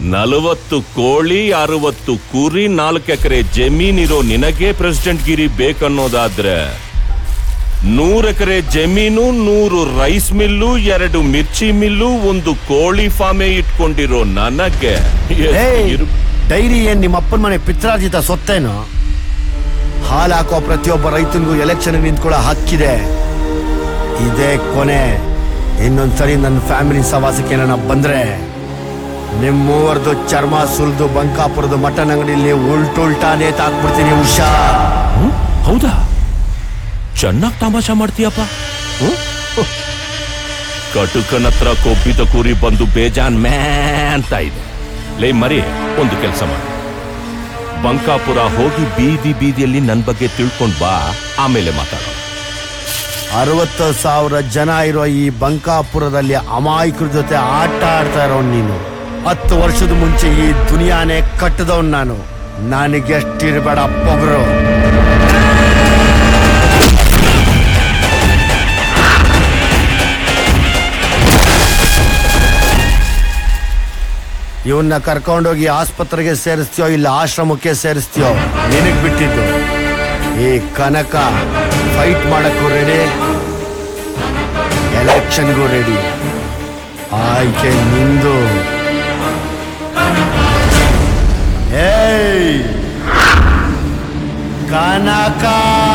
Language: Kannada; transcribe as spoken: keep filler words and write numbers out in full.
ನಲವತ್ತು ಕೋಳಿ ಅರವತ್ತು ಕುರಿ ನಾಲ್ಕು ಎಕರೆ ಜಮೀನಿರೋ ನಿನಗೆ ಪ್ರೆಸಿಡೆಂಟ್ ಗಿರಿ ಬೇಕನ್ನೋದಾದ್ರೆ ನೂರು ಎಕರೆ ಜಮೀನು ನೂರು ರೈಸ್ ಮಿಲ್ಲು ಎರಡು ಮಿರ್ಚಿ ಮಿಲ್ಲು ಒಂದು ಕೋಳಿ ಫಾರ್ಮೇ ಇಟ್ಕೊಂಡಿರೋ ನನಗೆ ಡೈರಿ ಏನ್ ನಿಮ್ಮ ಅಪ್ಪನ ಮನೆ ಪಿತ್ರಾರ್ಜಿತ ಸೊತ್ತೇನು? ಹಾಲು ಹಾಕೋ ಪ್ರತಿಯೊಬ್ಬ ರೈತನಿಗೂ ಎಲೆಕ್ಷನ್ ನಿಂತ್ಕೊಳ್ಳೋ ಹಕ್ಕಿದೆ. ಇದೇ ಕೊನೆ. ಇನ್ನೊಂದ್ಸರಿ ನನ್ನ ಫ್ಯಾಮಿಲಿ ಸವಾಸಕ್ಕೆ ಏನಾರ ಬಂದ್ರೆ ನಿಮ್ಮೂವರ್ದು ಚರ್ಮ ಸುಲ್ದು ಬಂಕಾಪುರದ ಮಟನ್ ಅಂಗಡಿಯಲ್ಲಿ ಉಲ್ಟುಲ್ಟಾ ನೇತಾಕ್ಬಿಡ್ತೀನಿ. ಉಷಾ. ಹೌದಾ? ಚೆನ್ನಾಗಿ ತಮಾಷೆ ಮಾಡ್ತೀಯಪ್ಪ. ಕಟುಕನ ಹತ್ರ ಕೊಬ್ಬಿದ ಕುರಿ ಬಂದು ಬೇಜಾನ್ ಮೇ ಅಂತ ಇದೆ. ಲೇ ಮರಿ, ಒಂದು ಕೆಲಸ ಮಾಡಿ, ಬಂಕಾಪುರ ಹೋಗಿ ಬೀದಿ ಬೀದಿಯಲ್ಲಿ ನನ್ ಬಗ್ಗೆ ತಿಳ್ಕೊಂಡ್ ಬಾ, ಆಮೇಲೆ ಮಾತಾಡೋಣ. ಅರವತ್ತು ಸಾವಿರ ಜನ ಇರೋ ಈ ಬಂಕಾಪುರದಲ್ಲಿ ಅಮಾಯಕರ ಜೊತೆ ಆಟ ಆಡ್ತಾ ಇರೋ ನೀನು. ಹತ್ತು ವರ್ಷದ ಮುಂಚೆ ಈ ದುನಿಯಾನೇ ಕಟ್ಟದವ್ ನಾನು. ನನಗೆಷ್ಟಿರ್ಬೇಡ ಪೊಗರು. ಇವನ್ನ ಕರ್ಕೊಂಡೋಗಿ ಆಸ್ಪತ್ರೆಗೆ ಸೇರಿಸ್ತೀಯೋ ಇಲ್ಲ ಆಶ್ರಮಕ್ಕೆ ಸೇರಿಸ್ತೀಯೋ ನಿನಗ್ ಬಿಟ್ಟಿದ್ದು. ಈ ಕನಕ ಫೈಟ್ ಮಾಡಕ್ಕೂ ರೆಡಿ, ಎಲೆಕ್ಷನ್ಗೂ ರೆಡಿ. ಆಯ್ಕೆ ನಿಂದು. ಏಯ್ ಕನಕ.